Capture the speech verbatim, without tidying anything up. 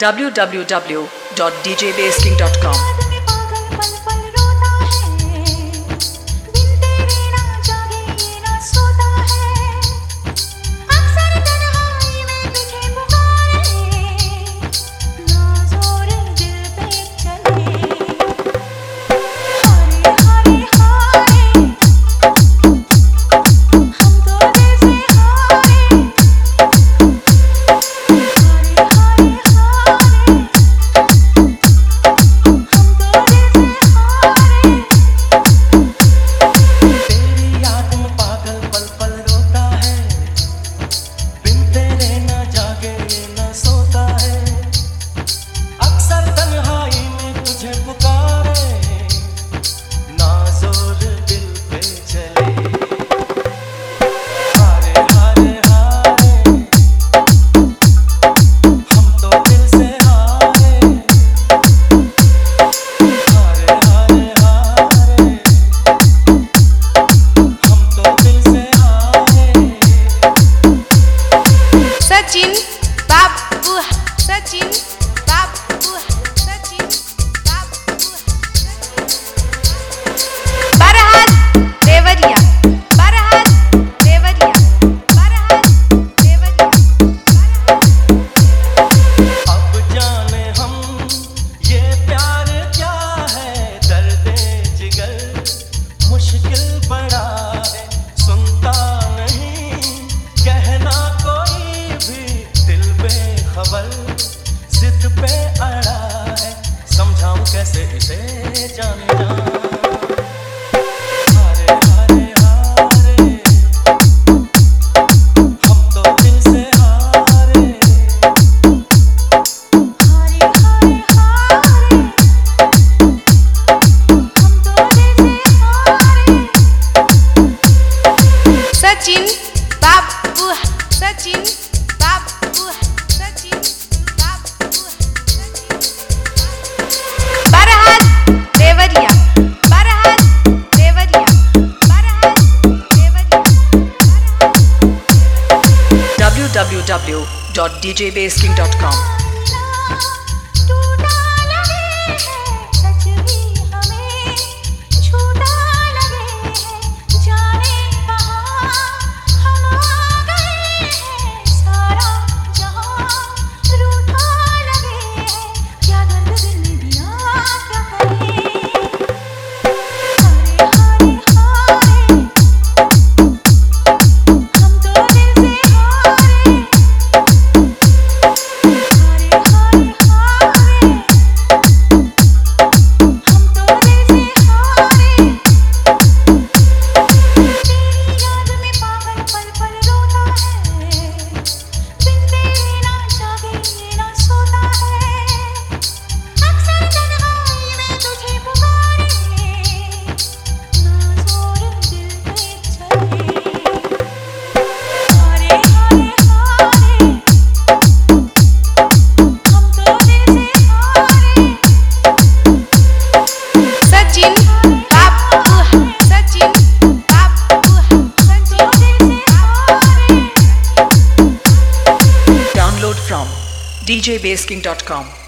w w w dot d j bass king dot com। Sachin बाबू सचिन बाबू सचिन बाबू बरहत देवरिया बरहत देवरिया बरहत देवरिया। अब जाने हम ये प्यार क्या है, दर्द जिगर मुश्किल पड़ा है, सुनता नहीं कहना कोई भी, दिल बेखबर जिद पे अड़ा है, समझाऊं कैसे इसे जाने जा। हारे हारे हारे हम तो दिल से हारे, हारे हारे हारे हम तो दिल से हारे। सचिन बाबू सचिन बाबू सचिन बाबू Barhat Deoria Barhat Deoria Barhat Deoria. w w w dot d j bass king dot com। टूटा लगे है सच भी हमें, छूटा लगे है जाने कहाँ हम आ गए हैं, सारा जहां रूठा लगे है, क्या दर्द दिल ने दिया क्या करें। हारे हारे हारे हम तो दिल से हारे, हारे हारे हारे हम तो दिल से हारे। तेरी याद में पागल पल पल रोता है, बिन तेरे ना जागे ना सोता है, अक्सर तन्हाई में तुझे पुकारे, ना जोर दिल पे चले। हारे हारे हारे हम तो दिल से हारे। सचिन बाबू सचिन बाबू सचिन दिल से हारे। Download from d j bass king dot com।